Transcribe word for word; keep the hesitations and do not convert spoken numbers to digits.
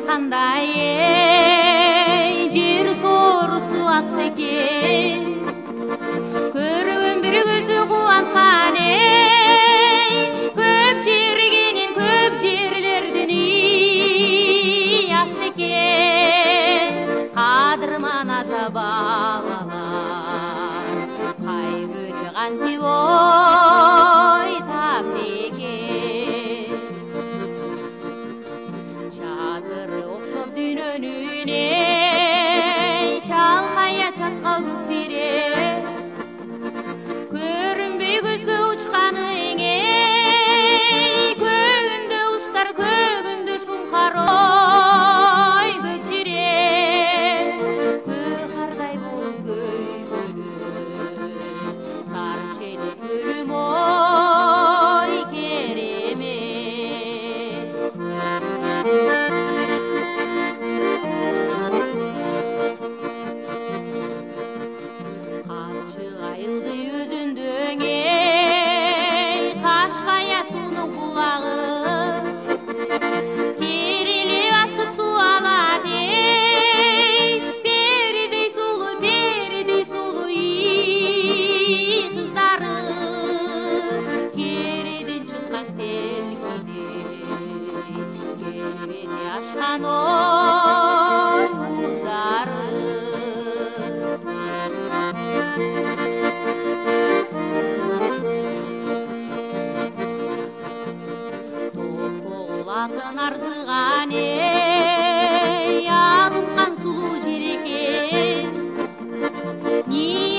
қандай ей, жер сорысы ақса екен. Көрген бір көзі қуантқан ей, көп жергенен көп жерлерден үй ақса екен. Қадырман ата балалар, қай көре қанти ой тапты екен. Çadırı okşop dünönüne, çalkaya çatkal көктire. Көрінбей көзге ұшқаның ей, көгінде ұштар, көгінде шұңқар ой көтере. Көқардай болып көйгөлі, сары шелек өлім ой керемет. Қамшы айылды өзіндің ей, Қашқая туның құлағы. Кереле асып су алады ей, перідей сұлу, перідей сұлу ей қыздары. Кереден шыққан телгидей, кереде ашқан ой уыздары. Топ-тоғылатын арзыған ей, алынған сұлу жер екен.